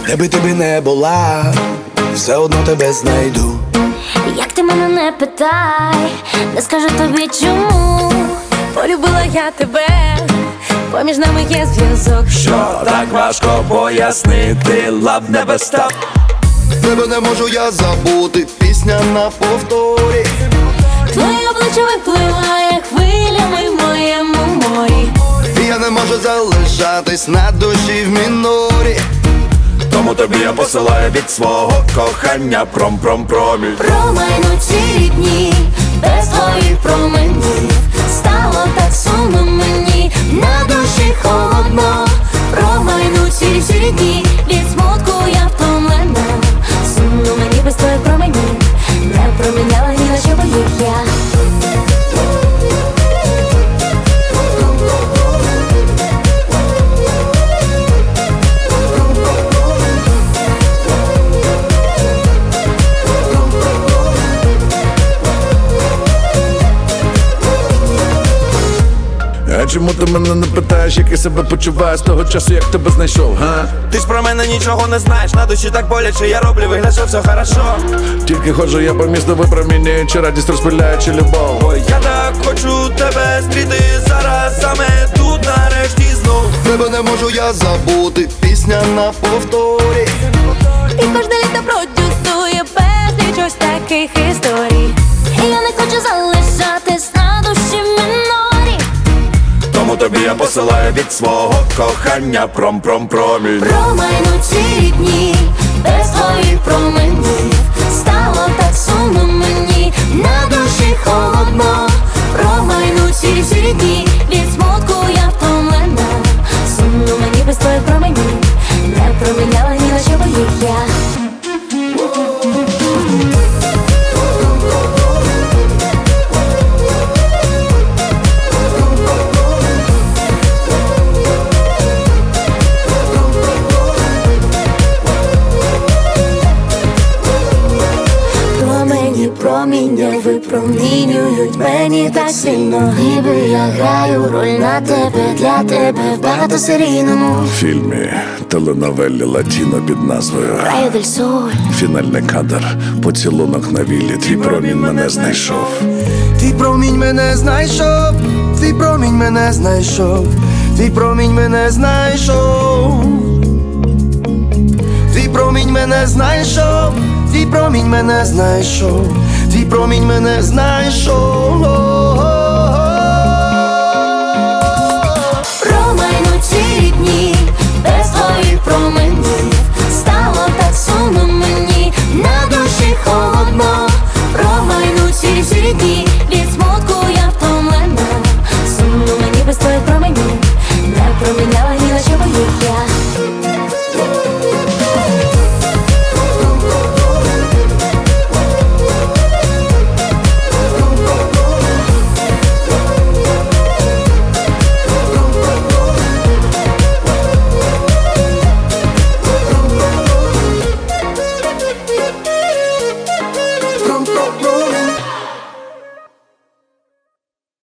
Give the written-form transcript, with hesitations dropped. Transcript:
Де би ти би не була, все одно тебе знайду. Як ти мене не питай, не скажу тобі чому. Полюбила я тебе, поміж нами є зв'язок. Що так важко пояснити, love never stop. Тебе не можу я забути, пісня на повторі. Твоє обличчя випливає хвилями в моєму морі. І я не можу залишатись на душі в мінорі. Тому тобі я посилаю від свого кохання пром-пром-проміль. Промайнуть ці дні, без твоїх променів. Стало так сумно мені, на душі холодно. Промайнуть ці дні, від смутку я втомлена. Сумно мені без твоїх променів, не проміняла ні на що б їх я. А чому ти мене не питаєш, як я себе почуваю з того часу, як тебе знайшов, га? Ти ж про мене нічого не знаєш, на душі так боляче, я роблю вигляд, що все хорошо. Тільки ходжу я по місту, випромінюючи радість, розпиляючи любов. Ой, я так хочу тебе зустріти зараз, саме тут нарешті знов. Тебе не можу я забути, пісня на повторі. І кожне літо продюсує безліч ось таких історій. І я не хочу залишатись на душі в мінорі. Тому тобі я посилаю від свого кохання пром-пром-проміль. Промайнуть ці дні, без твоїх променів. Стало так сумно мені, на душі холодно. Промайнуть ці дні, від смутку я втомлена. Сумно мені без твоїх променів, не проміняла ні на що б їх я. Проміння випромінюють мені так сильно. Ніби я граю роль на тебе, для тебе в багатосерійному В фільмі теленовелі Латіно під назвою Райо дель Соль. фінальний кадр, поцілунок на віллі, твій промінь мене знайшов. Твій промінь мене знайшов, твій промінь мене знайшов, твій промінь мене знайшов. Твій промінь мене знайшов, твій промінь мене знайшов, твій промінь мене знайшов.